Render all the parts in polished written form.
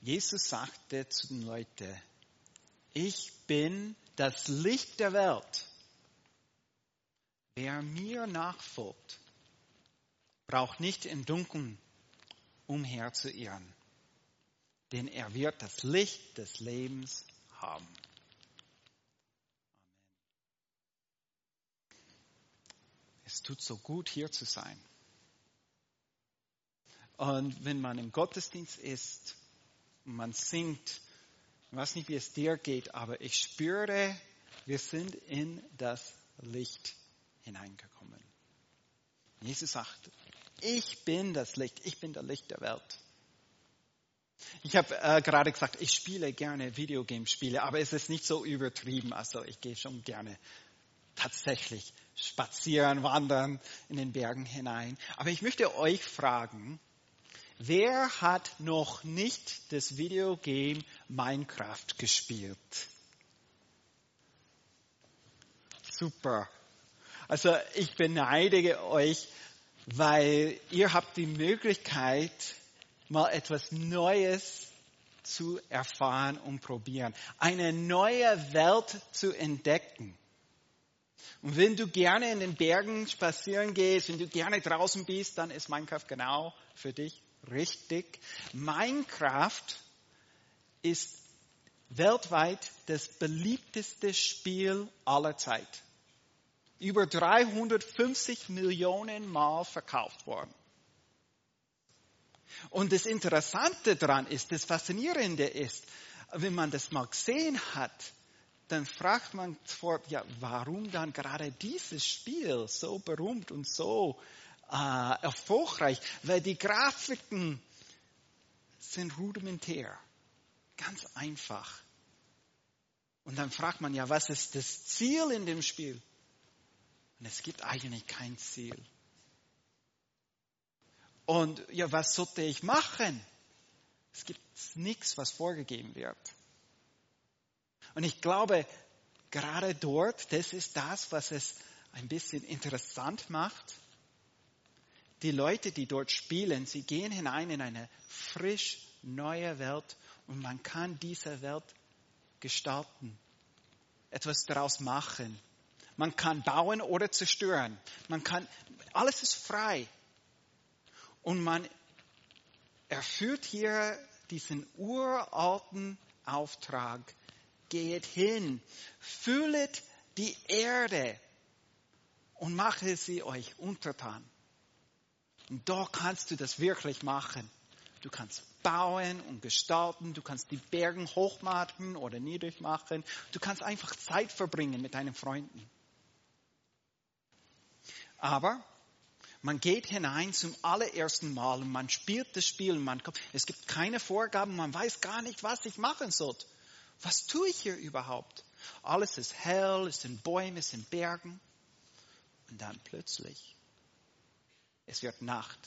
Jesus sagte zu den Leuten, ich bin das Licht der Welt. Wer mir nachfolgt, braucht nicht im Dunkeln umherzuirren, denn er wird das Licht des Lebens haben. Es tut so gut, hier zu sein. Und wenn man im Gottesdienst ist, und man singt, ich weiß nicht, wie es dir geht, aber ich spüre, wir sind in das Licht hineingekommen. Jesus sagt, ich bin das Licht, ich bin das Licht der Welt. Ich habe gerade gesagt, ich spiele gerne Videogamespiele, aber es ist nicht so übertrieben. Also ich gehe schon gerne tatsächlich spazieren, wandern in den Bergen hinein. Aber ich möchte euch fragen, wer hat noch nicht das Videogame Minecraft gespielt? Super. Also ich beneide euch, weil ihr habt die Möglichkeit, mal etwas Neues zu erfahren und probieren. Eine neue Welt zu entdecken. Und wenn du gerne in den Bergen spazieren gehst, wenn du gerne draußen bist, dann ist Minecraft genau für dich richtig. Minecraft ist weltweit das beliebteste Spiel aller Zeit. Über 350 Millionen Mal verkauft worden. Und das Interessante daran ist, das Faszinierende ist, wenn man das mal gesehen hat, dann fragt man vor, ja, warum dann gerade dieses Spiel so berühmt und so erfolgreich? Weil die Grafiken sind rudimentär, ganz einfach. Und dann fragt man ja, was ist das Ziel in dem Spiel? Und es gibt eigentlich kein Ziel. Und ja, was sollte ich machen? Es gibt nichts, was vorgegeben wird. Und ich glaube, gerade dort, das ist das, was es ein bisschen interessant macht. Die Leute, die dort spielen, sie gehen hinein in eine frisch neue Welt und man kann diese Welt gestalten, etwas daraus machen. Man kann bauen oder zerstören. Alles ist frei. Und man erfüllt hier diesen uralten Auftrag. Geht hin, füllet die Erde und mache sie euch untertan. Und da kannst du das wirklich machen. Du kannst bauen und gestalten, du kannst die Berge hoch machen oder niedrig machen. Du kannst einfach Zeit verbringen mit deinen Freunden. Aber man geht hinein zum allerersten Mal und man spielt das Spiel. Es gibt keine Vorgaben, man weiß gar nicht, was ich machen soll. Was tue ich hier überhaupt? Alles ist hell, es sind Bäume, es sind Bergen. Und dann plötzlich, es wird Nacht.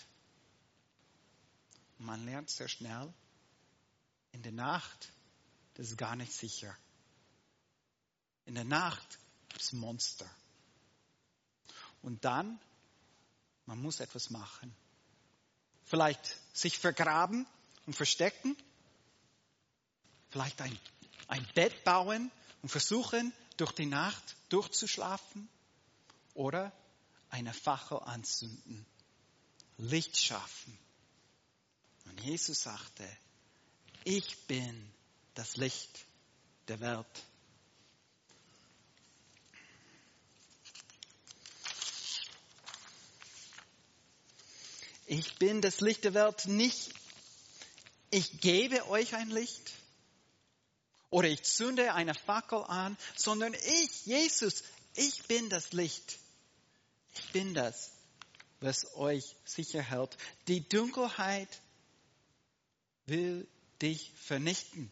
Und man lernt sehr schnell, in der Nacht, das ist gar nicht sicher. In der Nacht gibt es Monster. Und dann, man muss etwas machen. Vielleicht sich vergraben und verstecken. Vielleicht ein Bett bauen und versuchen, durch die Nacht durchzuschlafen. Oder eine Fackel anzünden. Licht schaffen. Und Jesus sagte, ich bin das Licht der Welt. Ich bin das Licht der Welt nicht, ich gebe euch ein Licht oder ich zünde eine Fackel an, sondern ich, Jesus, ich bin das Licht. Ich bin das, was euch sicher hält. Die Dunkelheit will dich vernichten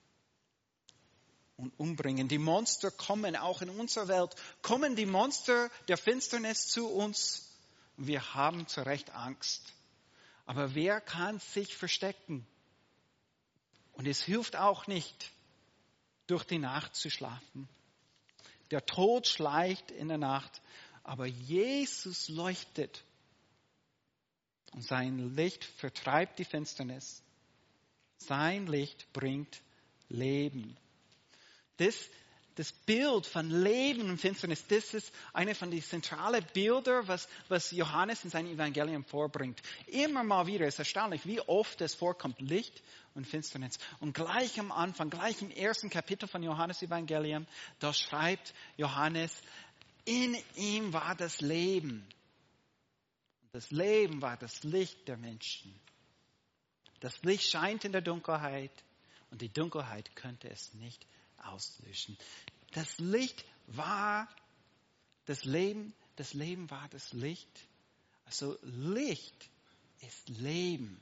und umbringen. Die Monster kommen auch in unserer Welt. Kommen die Monster der Finsternis zu uns? Wir haben zu Recht Angst. Aber wer kann sich verstecken? Und es hilft auch nicht, durch die Nacht zu schlafen. Der Tod schleicht in der Nacht, aber Jesus leuchtet. Und sein Licht vertreibt die Finsternis. Sein Licht bringt Leben. Das Bild von Leben und Finsternis, das ist eine von den zentralen Bildern, was Johannes in seinem Evangelium vorbringt. Immer mal wieder ist erstaunlich, wie oft es vorkommt, Licht und Finsternis. Und gleich am Anfang, gleich im ersten Kapitel von Johannes Evangelium, da schreibt Johannes, in ihm war das Leben. Und das Leben war das Licht der Menschen. Das Licht scheint in der Dunkelheit und die Dunkelheit könnte es nicht auslöschen. Das Licht war das Leben war das Licht. Also Licht ist Leben.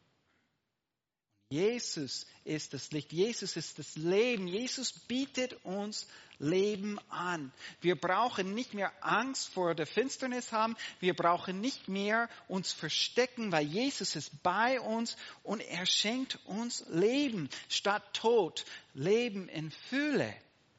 Jesus ist das Licht, Jesus ist das Leben. Jesus bietet uns Leben an. Wir brauchen nicht mehr Angst vor der Finsternis haben. Wir brauchen nicht mehr uns verstecken, weil Jesus ist bei uns und er schenkt uns Leben statt Tod. Leben in Fülle.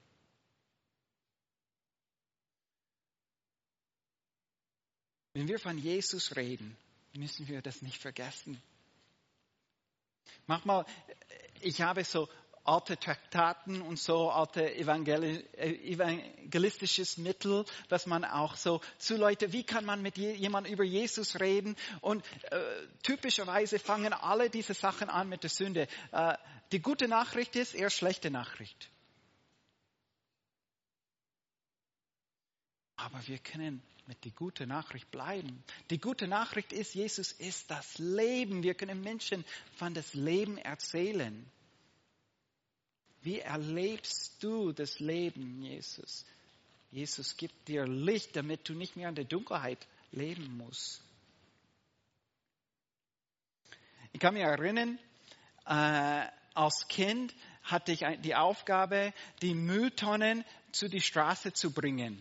Wenn wir von Jesus reden, müssen wir das nicht vergessen. Manchmal, ich habe so alte Traktaten und so alte evangelistisches Mittel, dass man auch so zu Leuten, wie kann man mit jemandem über Jesus reden? Und typischerweise fangen alle diese Sachen an mit der Sünde. Die gute Nachricht ist eher schlechte Nachricht. Aber wir können mit der guten Nachricht bleiben. Die gute Nachricht ist, Jesus ist das Leben. Wir können Menschen von das Leben erzählen. Wie erlebst du das Leben, Jesus? Jesus gibt dir Licht, damit du nicht mehr in der Dunkelheit leben musst. Ich kann mich erinnern, als Kind hatte ich die Aufgabe, die Mülltonnen zu die Straße zu bringen.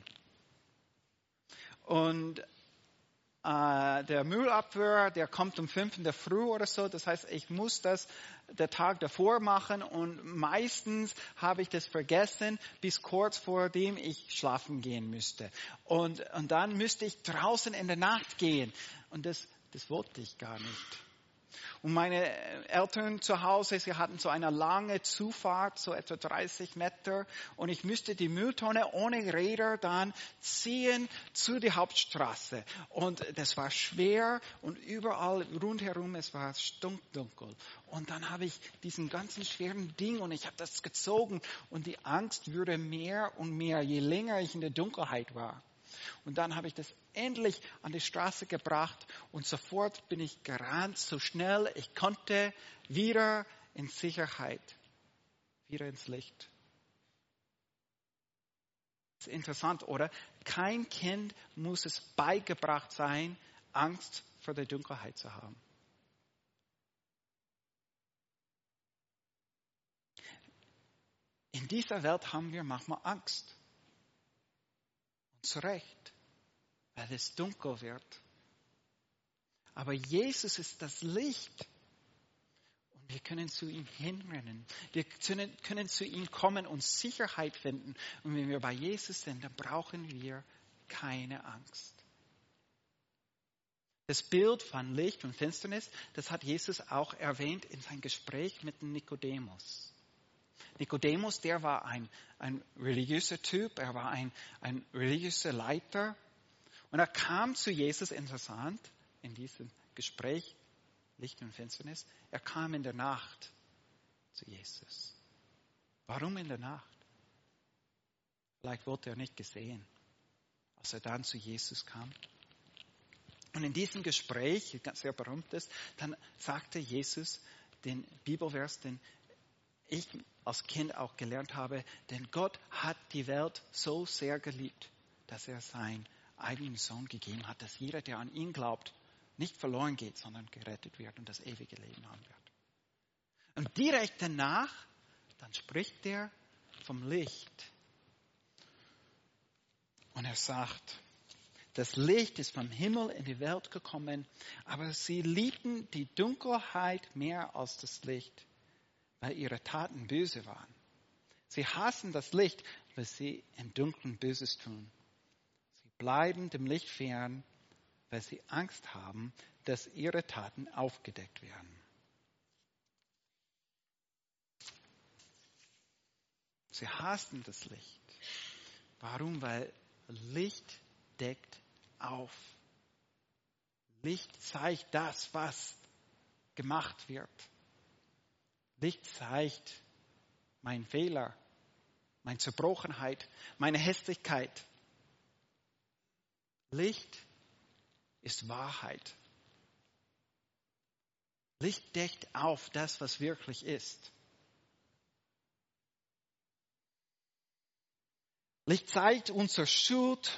Und der Müllabfuhr, der kommt um 5 in der Früh oder so. Das heißt, ich muss das der Tag davor machen und meistens habe ich das vergessen, bis kurz vor dem ich schlafen gehen müsste. Und dann müsste ich draußen in der Nacht gehen. Und das wollte ich gar nicht. Und meine Eltern zu Hause, sie hatten so eine lange Zufahrt, so etwa 30 Meter. Und ich müsste die Mülltonne ohne Räder dann ziehen zu der Hauptstraße. Und das war schwer und überall rundherum, es war stunkel. Und dann habe ich diesen ganzen schweren Ding und ich habe das gezogen. Und die Angst wurde mehr und mehr, je länger ich in der Dunkelheit war. Und dann habe ich das endlich an die Straße gebracht und sofort bin ich gerannt, so schnell ich konnte, wieder in Sicherheit, wieder ins Licht. Das ist interessant, oder? Kein Kind muss es beigebracht sein, Angst vor der Dunkelheit zu haben. In dieser Welt haben wir manchmal Angst. Zu Recht, weil es dunkel wird. Aber Jesus ist das Licht. Und wir können zu ihm hinrennen. Wir können zu ihm kommen und Sicherheit finden. Und wenn wir bei Jesus sind, dann brauchen wir keine Angst. Das Bild von Licht und Finsternis, das hat Jesus auch erwähnt in seinem Gespräch mit Nikodemus. Nikodemus, der war ein religiöser Typ, er war ein religiöser Leiter. Und er kam zu Jesus, interessant, in diesem Gespräch, Licht und Finsternis, er kam in der Nacht zu Jesus. Warum in der Nacht? Vielleicht wurde er nicht gesehen, als er dann zu Jesus kam. Und in diesem Gespräch, ganz sehr berühmt ist, dann sagte Jesus den Bibelvers, den ich als Kind auch gelernt habe, denn Gott hat die Welt so sehr geliebt, dass er seinen eigenen Sohn gegeben hat, dass jeder, der an ihn glaubt, nicht verloren geht, sondern gerettet wird und das ewige Leben haben wird. Und direkt danach, dann spricht er vom Licht. Und er sagt, das Licht ist vom Himmel in die Welt gekommen, aber sie liebten die Dunkelheit mehr als das Licht, weil ihre Taten böse waren. Sie hassen das Licht, weil sie im Dunkeln Böses tun. Sie bleiben dem Licht fern, weil sie Angst haben, dass ihre Taten aufgedeckt werden. Sie hassten das Licht. Warum? Weil Licht deckt auf. Licht zeigt das, was gemacht wird. Licht zeigt meinen Fehler, meine Zerbrochenheit, meine Hässlichkeit. Licht ist Wahrheit. Licht deckt auf das, was wirklich ist. Licht zeigt unsere Schuld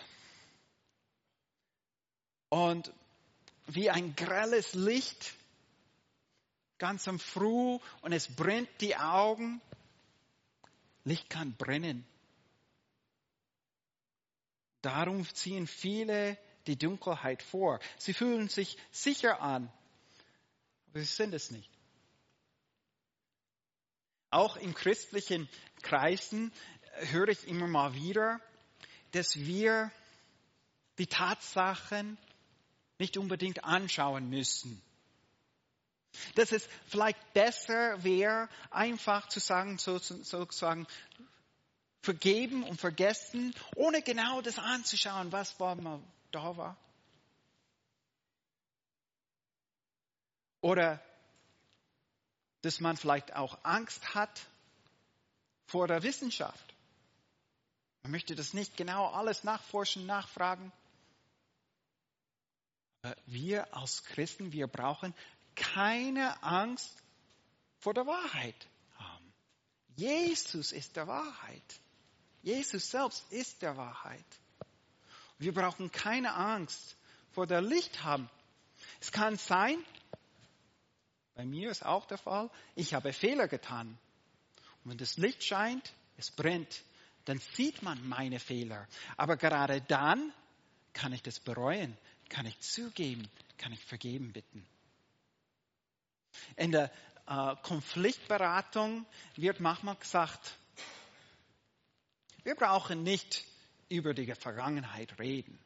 und wie ein grelles Licht ganz am Früh und es brennt die Augen. Licht kann brennen. Darum ziehen viele die Dunkelheit vor. Sie fühlen sich sicher an, aber sie sind es nicht. Auch in christlichen Kreisen höre ich immer mal wieder, dass wir die Tatsachen nicht unbedingt anschauen müssen. Dass es vielleicht besser wäre, einfach zu sagen, sozusagen, vergeben und vergessen, ohne genau das anzuschauen, was da war. Oder dass man vielleicht auch Angst hat vor der Wissenschaft. Man möchte das nicht genau alles nachforschen, nachfragen. Aber wir als Christen, wir brauchen keine Angst vor der Wahrheit haben. Jesus ist der Wahrheit. Jesus selbst ist der Wahrheit. Wir brauchen keine Angst vor der Licht haben. Es kann sein, bei mir ist auch der Fall, ich habe Fehler getan. Und wenn das Licht scheint, es brennt, dann sieht man meine Fehler. Aber gerade dann kann ich das bereuen, kann ich zugeben, kann ich vergeben bitten. In der Konfliktberatung wird manchmal gesagt, wir brauchen nicht über die Vergangenheit reden.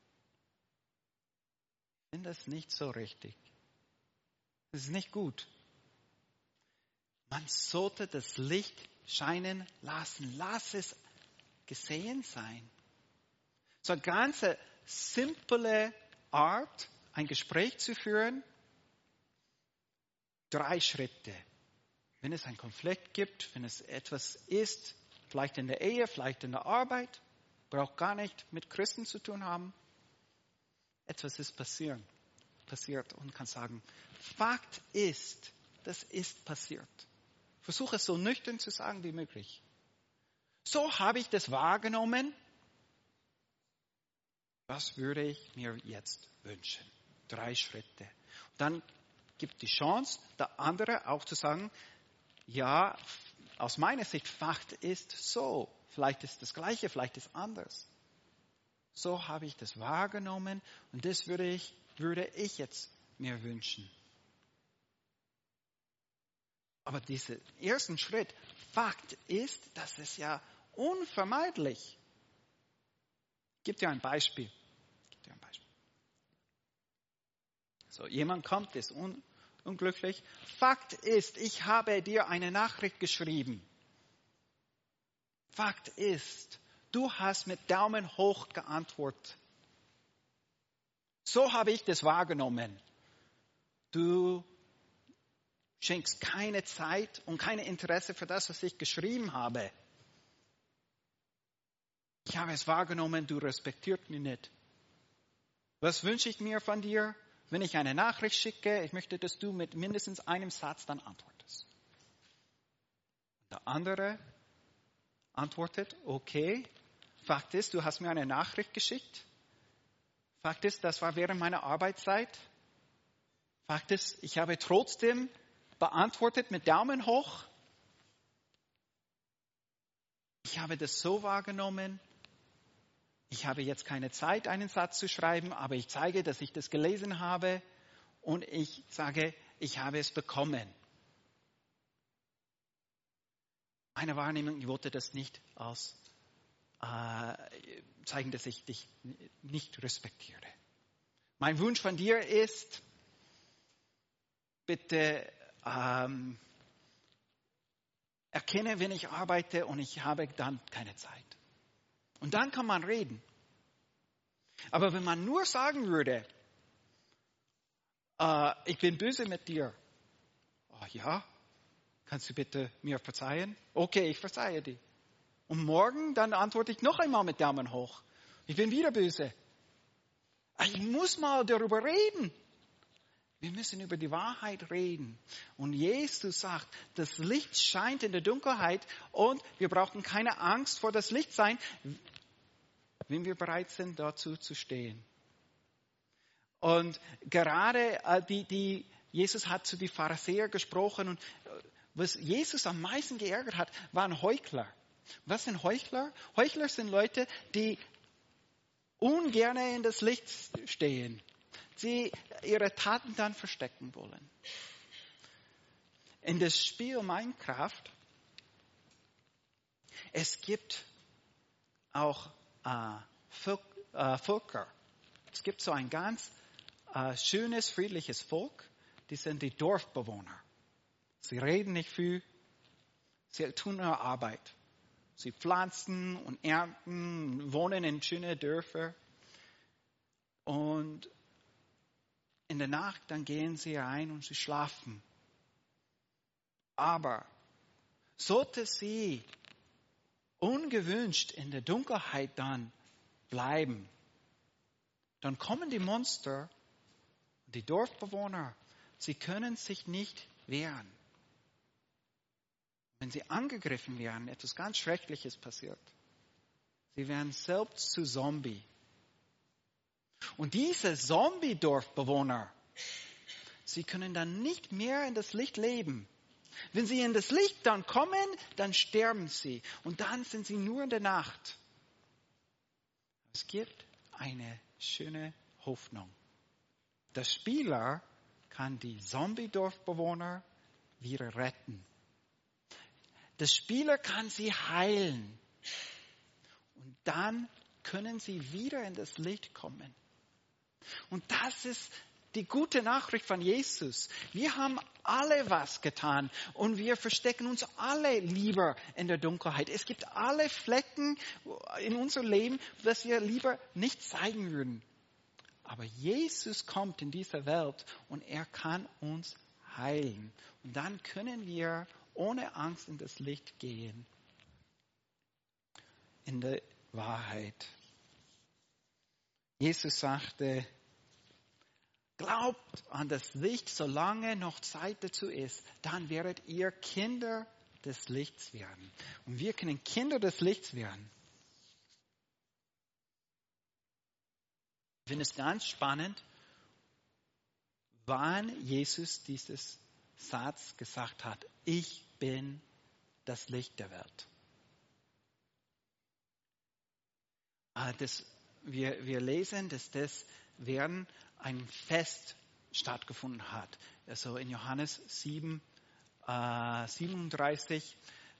Ich finde das nicht so richtig. Das ist nicht gut. Man sollte das Licht scheinen lassen. Lass es gesehen sein. So eine ganz simple Art, ein Gespräch zu führen. 3 Schritte. Wenn es einen Konflikt gibt, wenn es etwas ist, vielleicht in der Ehe, vielleicht in der Arbeit, braucht gar nicht mit Christen zu tun haben. Etwas ist passiert und kann sagen, Fakt ist, das ist passiert. Versuche es so nüchtern zu sagen wie möglich. So habe ich das wahrgenommen. Was würde ich mir jetzt wünschen? 3 Schritte. Und dann gibt die Chance, der andere auch zu sagen, ja, aus meiner Sicht, Fakt ist so. Vielleicht ist das Gleiche, vielleicht ist anders. So habe ich das wahrgenommen und das würde ich jetzt mir wünschen. Aber diesen ersten Schritt, Fakt ist, das ist ja unvermeidlich. Ich gebe dir ein Beispiel. So, jemand kommt, ist unglücklich. Fakt ist, ich habe dir eine Nachricht geschrieben. Fakt ist, du hast mit Daumen hoch geantwortet. So habe ich das wahrgenommen. Du schenkst keine Zeit und kein Interesse für das, was ich geschrieben habe. Ich habe es wahrgenommen, du respektierst mich nicht. Was wünsche ich mir von dir? Wenn ich eine Nachricht schicke, ich möchte, dass du mit mindestens einem Satz dann antwortest. Der andere antwortet, okay, Fakt ist, du hast mir eine Nachricht geschickt. Fakt ist, das war während meiner Arbeitszeit. Fakt ist, ich habe trotzdem beantwortet mit Daumen hoch. Ich habe das so wahrgenommen. Ich habe jetzt keine Zeit, einen Satz zu schreiben, aber ich zeige, dass ich das gelesen habe und ich sage, ich habe es bekommen. Meine Wahrnehmung, ich wollte das nicht als zeigen, dass ich dich nicht respektiere. Mein Wunsch von dir ist, bitte erkenne, wenn ich arbeite und ich habe dann keine Zeit. Und dann kann man reden. Aber wenn man nur sagen würde, ich bin böse mit dir. Oh ja, kannst du bitte mir verzeihen? Okay, ich verzeihe dir. Und morgen dann antworte ich noch einmal mit Daumen hoch. Ich bin wieder böse. Ich muss mal darüber reden. Wir müssen über die Wahrheit reden. Und Jesus sagt, das Licht scheint in der Dunkelheit und wir brauchen keine Angst vor das Licht sein, wenn wir bereit sind, dazu zu stehen. Und gerade Jesus hat zu den Pharisäern gesprochen und was Jesus am meisten geärgert hat, waren Heuchler. Was sind Heuchler? Heuchler sind Leute, die ungern in das Licht stehen. Sie ihre Taten dann verstecken wollen. In das Spiel Minecraft, es gibt auch Völker. Es gibt so ein ganz schönes, friedliches Volk, die sind die Dorfbewohner. Sie reden nicht viel, sie tun nur Arbeit. Sie pflanzen und ernten, wohnen in schönen Dörfern. Und in der Nacht, dann gehen sie rein und sie schlafen. Aber sollte sie ungewünscht in der Dunkelheit dann bleiben, dann kommen die Monster, die Dorfbewohner, sie können sich nicht wehren. Wenn sie angegriffen werden, etwas ganz Schreckliches passiert. Sie werden selbst zu Zombie. Und diese Zombie-Dorfbewohner, sie können dann nicht mehr in das Licht leben. Wenn sie in das Licht dann kommen, dann sterben sie. Und dann sind sie nur in der Nacht. Es gibt eine schöne Hoffnung. Der Spieler kann die Zombie-Dorfbewohner wieder retten. Der Spieler kann sie heilen. Und dann können sie wieder in das Licht kommen. Und das ist die gute Nachricht von Jesus. Wir haben alle was getan und wir verstecken uns alle lieber in der Dunkelheit. Es gibt alle Flecken in unserem Leben, das wir lieber nicht zeigen würden. Aber Jesus kommt in diese Welt und er kann uns heilen. Und dann können wir ohne Angst in das Licht gehen. In der Wahrheit. Jesus sagte, glaubt an das Licht, solange noch Zeit dazu ist. Dann werdet ihr Kinder des Lichts werden. Und wir können Kinder des Lichts werden. Ich finde es ganz spannend, wann Jesus dieses Satz gesagt hat. Ich bin das Licht der Welt. Wir lesen, dass das während einem Fest stattgefunden hat. Also in Johannes 37,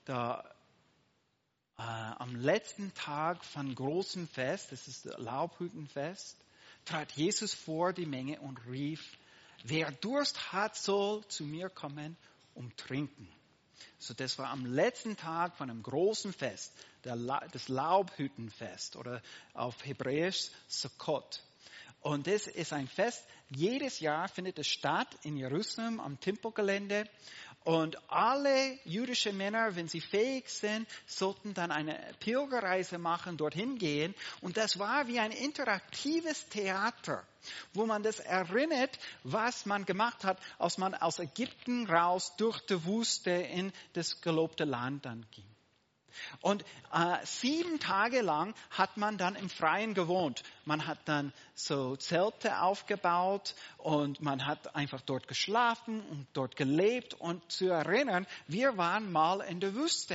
am letzten Tag von großem Fest, das ist das Laubhüttenfest, trat Jesus vor die Menge und rief, wer Durst hat, soll zu mir kommen, trinken. So, das war am letzten Tag von einem großen Fest, das Laubhüttenfest oder auf Hebräisch Sukkot. Und das ist ein Fest, jedes Jahr findet es statt in Jerusalem am Tempelgelände. Und alle jüdischen Männer, wenn sie fähig sind, sollten dann eine Pilgerreise machen, dorthin gehen. Und das war wie ein interaktives Theater, wo man das erinnert, was man gemacht hat, als man aus Ägypten raus durch die Wüste in das gelobte Land dann ging. Und 7 Tage lang hat man dann im Freien gewohnt. Man hat dann so Zelte aufgebaut und man hat einfach dort geschlafen und dort gelebt. Und zu erinnern, wir waren mal in der Wüste.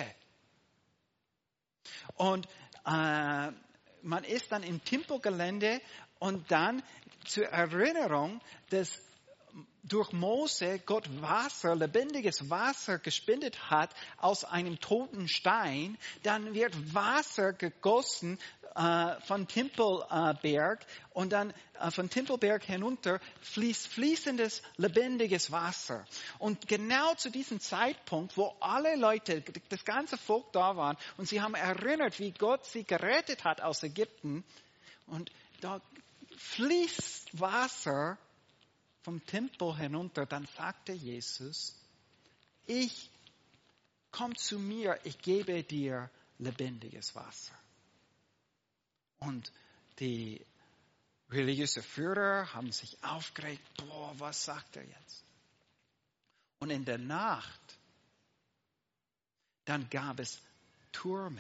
Und man ist dann im Tempelgelände und dann zur Erinnerung, dass durch Mose Gott Wasser, lebendiges Wasser gespendet hat aus einem toten Stein, dann wird Wasser gegossen von Tempelberg und dann von Tempelberg hinunter fließt fließendes, lebendiges Wasser. Und genau zu diesem Zeitpunkt, wo alle Leute, das ganze Volk da waren und sie haben erinnert, wie Gott sie gerettet hat aus Ägypten, und da fließt Wasser vom Tempel hinunter, dann sagte Jesus, komm zu mir, ich gebe dir lebendiges Wasser. Und die religiösen Führer haben sich aufgeregt, was sagt er jetzt? Und in der Nacht, dann gab es Türme,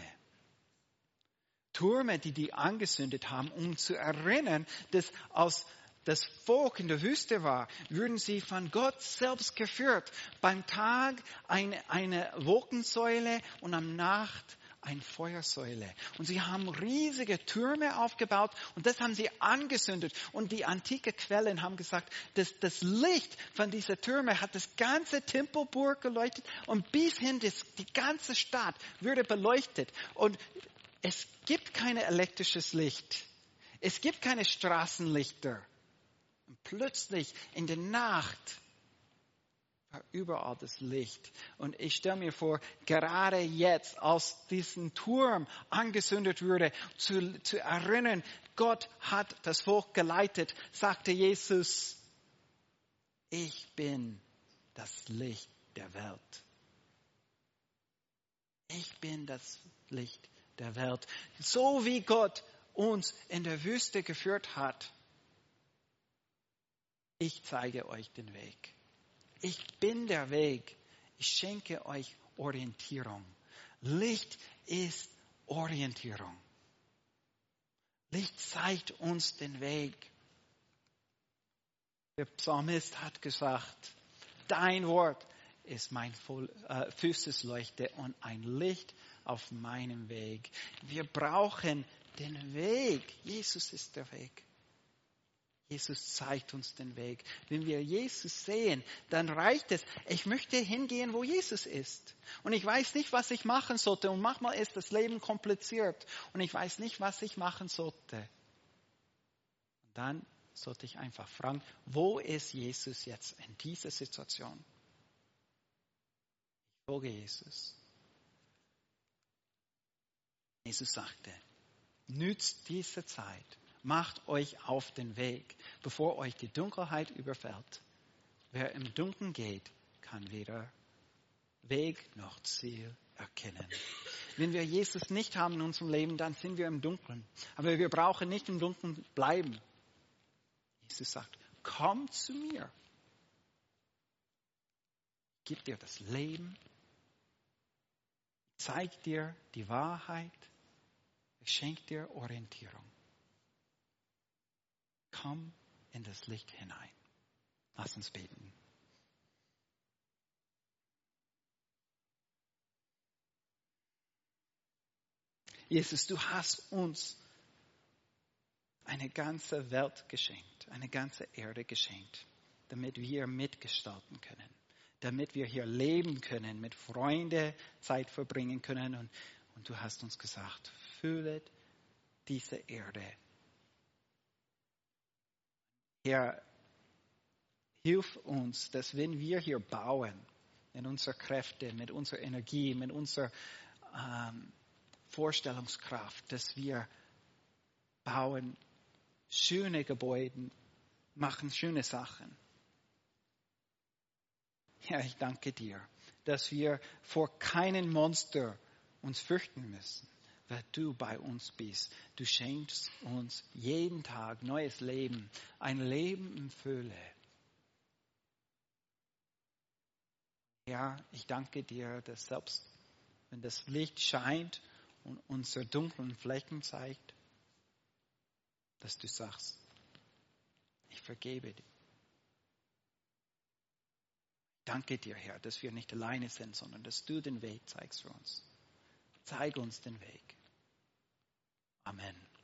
die angezündet haben, um zu erinnern, dass als das Volk in der Wüste war, würden sie von Gott selbst geführt. Beim Tag eine Wolkensäule und am Nacht eine Feuersäule. Und sie haben riesige Türme aufgebaut und das haben sie angezündet. Und die antike Quellen haben gesagt, dass das Licht von dieser Türme hat das ganze Tempelburg geleuchtet und bis hin die ganze Stadt würde beleuchtet. Und es gibt kein elektrisches Licht. Es gibt keine Straßenlichter. Und plötzlich in der Nacht war überall das Licht. Und ich stelle mir vor, gerade jetzt, als diesen Turm angezündet wurde, zu erinnern, Gott hat das Volk geleitet, sagte Jesus, ich bin das Licht der Welt. Ich bin das Licht der Welt. So wie Gott uns in der Wüste geführt hat, ich zeige euch den Weg. Ich bin der Weg. Ich schenke euch Orientierung. Licht ist Orientierung. Licht zeigt uns den Weg. Der Psalmist hat gesagt, dein Wort ist mein Füßesleuchte und ein Licht auf meinem Weg. Wir brauchen den Weg. Jesus ist der Weg. Jesus zeigt uns den Weg. Wenn wir Jesus sehen, dann reicht es. Ich möchte hingehen, wo Jesus ist. Und ich weiß nicht, was ich machen sollte. Und manchmal ist das Leben kompliziert. Und ich weiß nicht, was ich machen sollte. Und dann sollte ich einfach fragen, wo ist Jesus jetzt in dieser Situation? Ich folge Jesus. Jesus sagte, nützt diese Zeit. Macht euch auf den Weg, bevor euch die Dunkelheit überfällt. Wer im Dunkeln geht, kann weder Weg noch Ziel erkennen. Wenn wir Jesus nicht haben in unserem Leben, dann sind wir im Dunkeln. Aber wir brauchen nicht im Dunkeln bleiben. Jesus sagt, komm zu mir. Ich gebe dir das Leben. Ich zeige dir die Wahrheit. Ich schenke dir Orientierung. Komm in das Licht hinein. Lass uns beten. Jesus, du hast uns eine ganze Welt geschenkt, eine ganze Erde geschenkt, damit wir mitgestalten können, damit wir hier leben können, mit Freunden Zeit verbringen können. Und du hast uns gesagt, füllet diese Erde. Herr, hilf uns, dass wenn wir hier bauen, mit unserer Kräfte, mit unserer Energie, mit unserer Vorstellungskraft, dass wir bauen schöne Gebäude, machen schöne Sachen. Herr, ich danke dir, dass wir vor keinem Monster uns fürchten müssen, weil du bei uns bist. Du schenkst uns jeden Tag neues Leben, ein Leben in Fülle. Ja, ich danke dir, dass selbst wenn das Licht scheint und unsere dunklen Flecken zeigt, dass du sagst, ich vergebe dir. Danke dir, Herr, dass wir nicht alleine sind, sondern dass du den Weg zeigst für uns. Zeig uns den Weg. Amen.